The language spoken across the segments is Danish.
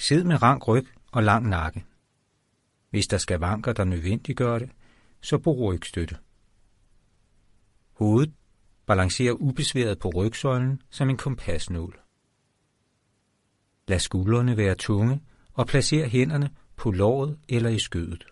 Sid med rank ryg og lang nakke. Hvis der skal vanker, der nødvendiggør det, så brug rygstøtte. Hovedet balancerer ubesværet på rygsøjlen som en kompasnål. Lad skuldrene være tunge og placer hænderne på låret eller i skødet.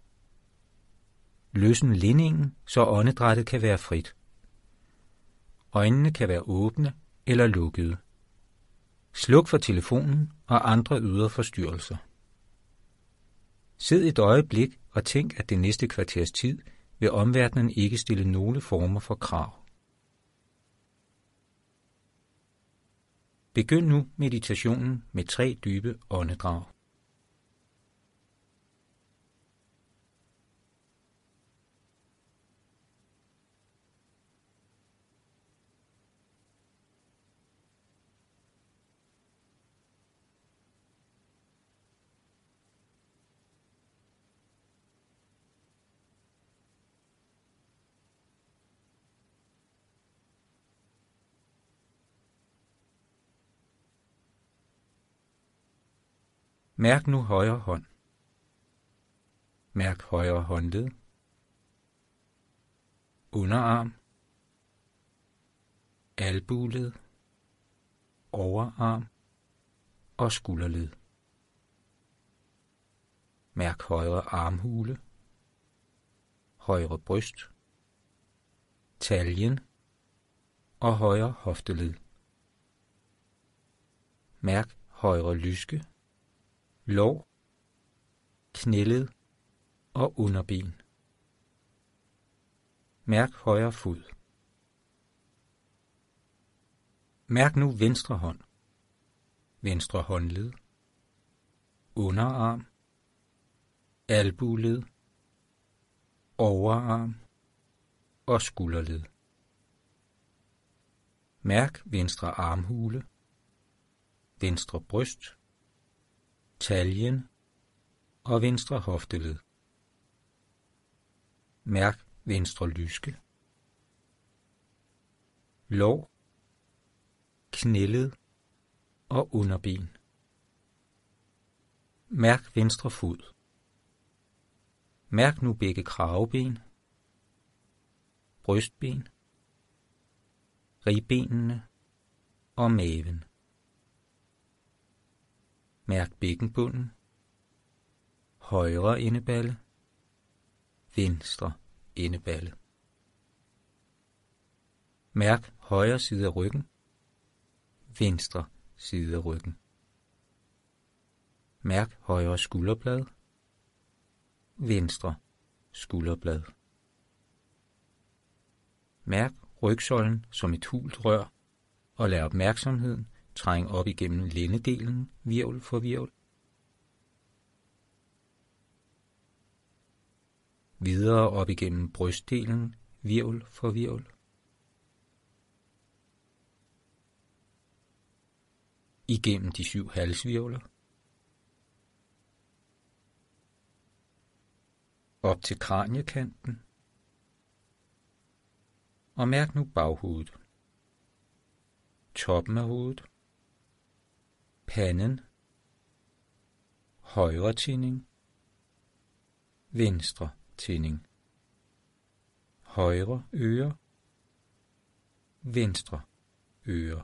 Løsn linningen, så åndedrættet kan være frit. Øjnene kan være åbne eller lukkede. Sluk for telefonen og andre ydre forstyrrelser. Sid et øjeblik og tænk, at det næste kvarters tid vil omverdenen ikke stille nogle former for krav. Begynd nu meditationen med 3 dybe åndedrag. Mærk nu højre hånd. Mærk højre håndled, underarm, albueled, overarm og skulderled. Mærk højre armhule, højre bryst, taljen og højre hofteled. Mærk højre lyske, lår, knæled og underben. Mærk højre fod. Mærk nu venstre hånd, venstre håndled, underarm, albueled, overarm og skulderled. Mærk venstre armhule, venstre bryst, taljen og venstre hofteled. Mærk venstre lyske, lår, knæled og underben. Mærk venstre fod. Mærk nu begge kraveben, brystben, ribbenene og maven. Mærk bækkenbunden, højre endeballe, venstre endeballe. Mærk højre side af ryggen, venstre side af ryggen. Mærk højre skulderblad, venstre skulderblad. Mærk rygsøjlen som et hult rør, og lad opmærksomheden trænge op igennem lændedelen, hvirvel for hvirvel. Videre op igennem brystdelen, hvirvel for hvirvel. Igennem de 7 halshvirvler. Op til kraniekanten. Og mærk nu baghovedet. Toppen af hovedet. Panden. Højre tinding. Venstre tinding. Højre øre. Venstre øre.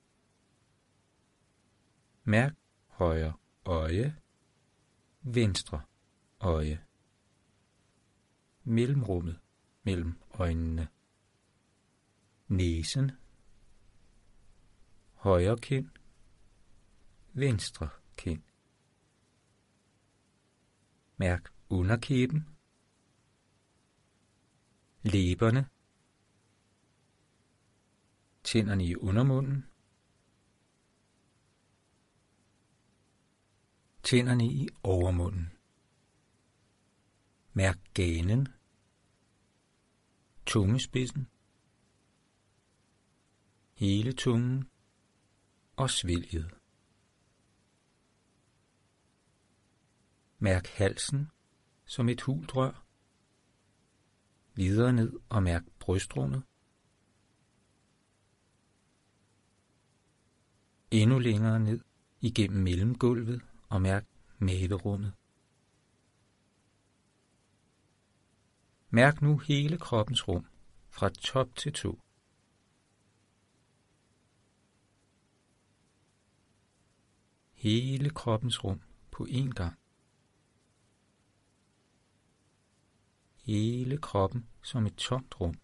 Mærk højre øje. Venstre øje. Mellemrummet mellem øjnene. Næsen. Højre kind. Venstre kind. Mærk underkæben. Læberne. Tænderne i undermunden. Tænderne i overmunden. Mærk ganen. Tungespidsen. Hele tungen og svælget. Mærk halsen som et hult rør. Videre ned og mærk brystrummet. Endnu længere ned igennem mellemgulvet og mærk maverummet. Mærk nu hele kroppens rum, fra top til tå. Hele kroppens rum på én gang. Hele kroppen som et tomt rum.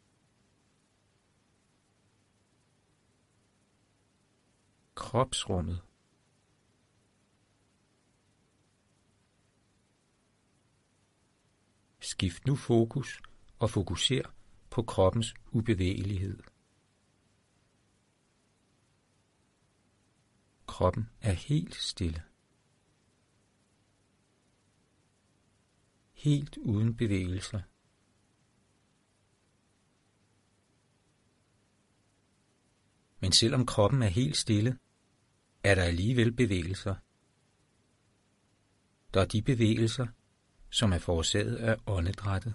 Kropsrummet. Skift nu fokus og fokuser på kroppens ubevægelighed. Kroppen er helt stille. Helt uden bevægelser. Men selvom kroppen er helt stille, er der alligevel bevægelser. Der er de bevægelser, som er forårsaget af åndedrættet.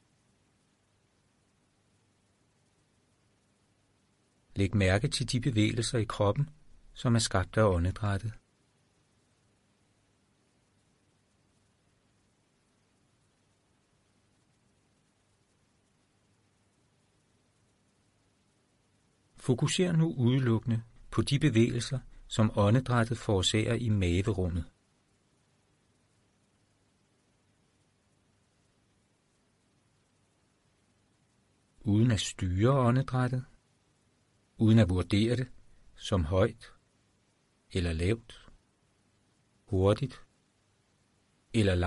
Læg mærke til de bevægelser i kroppen, som er skabt af åndedrættet. Fokuser nu udelukkende på de bevægelser, som åndedrættet forårsager i maverummet. Uden at styre åndedrættet, uden at vurdere det som højt eller lavt, hurtigt eller langsomt.